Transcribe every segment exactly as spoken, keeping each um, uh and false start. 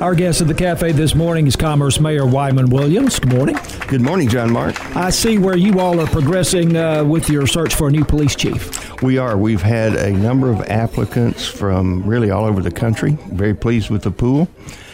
Our guest at the cafe this morning is Commerce Mayor Wyman Williams. Good morning. Good morning, John Mark. I see where you all are progressing uh, with your search for a new police chief. We are. We've had a number of applicants from really all over the country. Very pleased with the pool,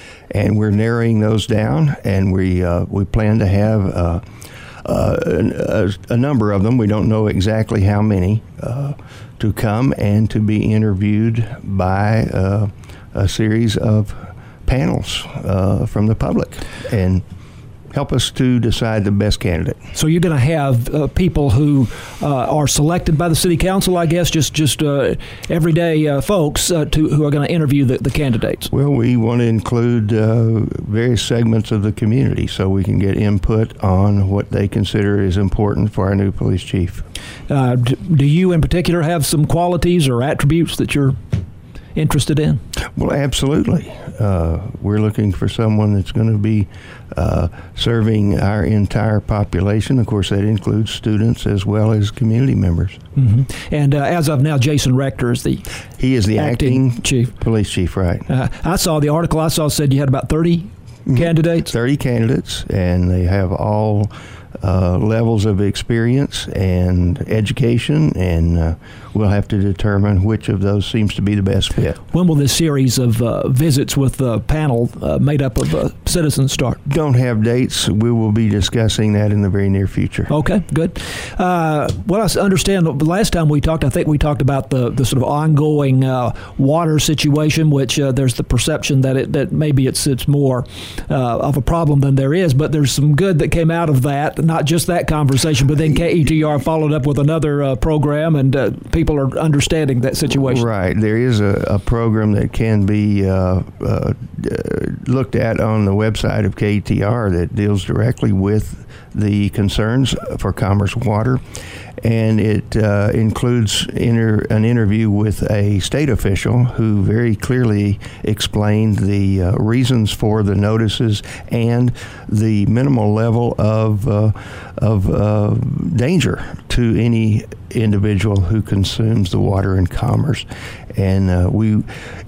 and we're narrowing those down, and we uh, we plan to have uh, uh, a, a number of them. We don't know exactly how many uh, to come and to be interviewed by uh, a series of panels uh, from the public and help us to decide the best candidate. So you're going to have uh, people who uh, are selected by the city council, I guess, just just uh, everyday uh, folks uh, to, who are going to interview the, the candidates. Well, we want to include uh, various segments of the community so we can get input on what they consider is important for our new police chief. Uh, do you in particular have some qualities or attributes that you're interested in? Well, absolutely. Uh, we're looking for someone that's going to be uh, serving our entire population. Of course, that includes students as well as community members. Mm-hmm. And uh, as of now, Jason Rector is the he is the acting, acting chief, police chief, right? Uh, I saw the article I saw said you had about thirty mm-hmm. candidates. Thirty candidates, and they have all Uh, levels of experience and education, and uh, we'll have to determine which of those seems to be the best fit. When will this series of uh, visits with the panel uh, made up of uh, citizens start? Don't have dates. We will be discussing that in the very near future. Okay, good. Uh, well, I understand the last time we talked, I think we talked about the, the sort of ongoing uh, water situation, which uh, there's the perception that it that maybe it's it's more uh, of a problem than there is, but there's some good that came out of that. Not just that conversation, but then K E T R followed up with another uh, program, and uh, people are understanding that situation. Right. There is a, a program that can be uh, uh, looked at on the website of K E T R that deals directly with the concerns for Commerce Water, and it uh, includes inter- an interview with a state official who very clearly explained the uh, reasons for the notices and the minimal level of uh, of uh, danger to any individual who consumes the water in Commerce. And uh, we,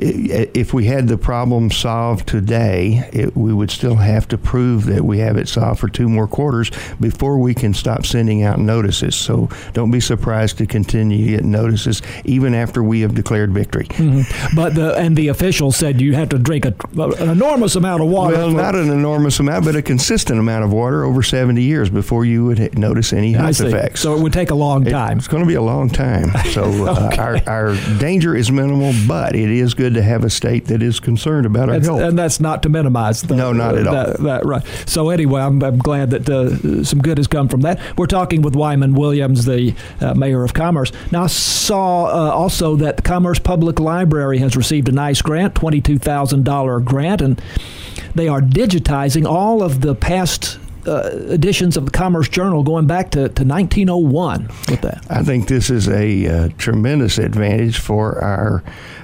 if we had the problem solved today, it, we would still have to prove that we have it solved for two more quarters before we can stop sending out notices. So don't be surprised to continue to get notices even after we have declared victory. Mm-hmm. But the and the official said you have to drink a, an enormous amount of water. Well, not an enormous amount, but a consistent amount of water over seventy years before you would notice any health effects. So it would take a long time. It's going to be a long time. So uh, okay. our, our danger is minimal, but it is good to have a state that is concerned about our that's, health. And that's not to minimize the, no, not at that, all. That, right. So anyway, I'm, I'm glad that uh, some good has come from that. We're talking with Wyman Williams, the uh, mayor of Commerce. Now, I saw uh, also that the Commerce Public Library has received a nice grant, twenty-two thousand dollars grant, and they are digitizing all of the past Uh, editions of the Commerce Journal going back to, to nineteen oh one with that. I think this is a uh, tremendous advantage for our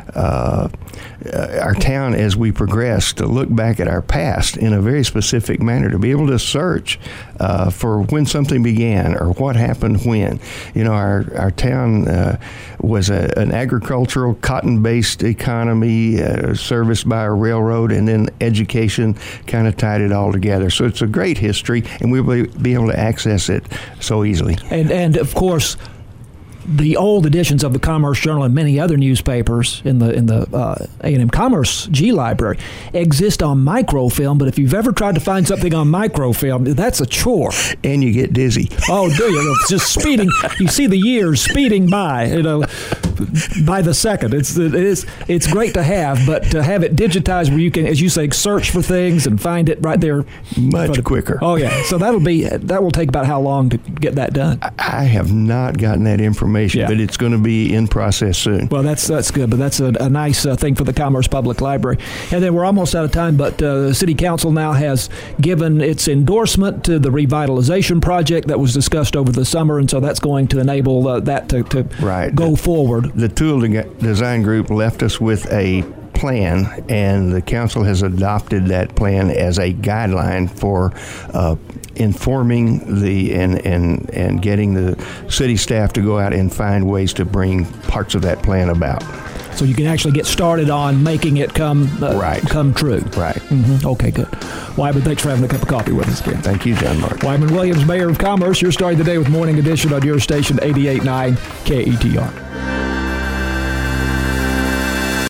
uh, our town as we progress to look back at our past in a very specific manner, to be able to search uh, for when something began or what happened when. You know, our, our town uh, was a, an agricultural, cotton-based economy uh, serviced by a railroad, and then education kind of tied it all together. So it's a great history, and we'll be able to access it so easily. And, and of course, the old editions of the Commerce Journal and many other newspapers in the in the uh, A and M Commerce G Library exist on microfilm, but if you've ever tried to find something on microfilm, that's a chore. And you get dizzy. Oh, do you? It's just speeding. You see the years speeding by, you know, by the second. It's it is it's great to have, but to have it digitized where you can, as you say, search for things and find it right there. Much quicker. Oh yeah. So that'll be that will take about how long to get that done? I have not gotten that information. Yeah. But it's going to be in process soon. Well, that's that's good, but that's a, a nice uh, thing for the Commerce Public Library. And then we're almost out of time, but uh, the City Council now has given its endorsement to the revitalization project that was discussed over the summer, and so that's going to enable uh, that to, to right. go the, forward. The Tool Design Group left us with a plan, and the council has adopted that plan as a guideline for uh, informing the and, and and getting the city staff to go out and find ways to bring parts of that plan about. So you can actually get started on making it come uh, right. come true. Right. Mm-hmm. Okay, good. Wyman, thanks for having a cup of coffee with us again. Thank you, John Mark. Wyman Williams, Mayor of Commerce. You're starting the day with Morning Edition on your station, eighty-eight point nine K E T R.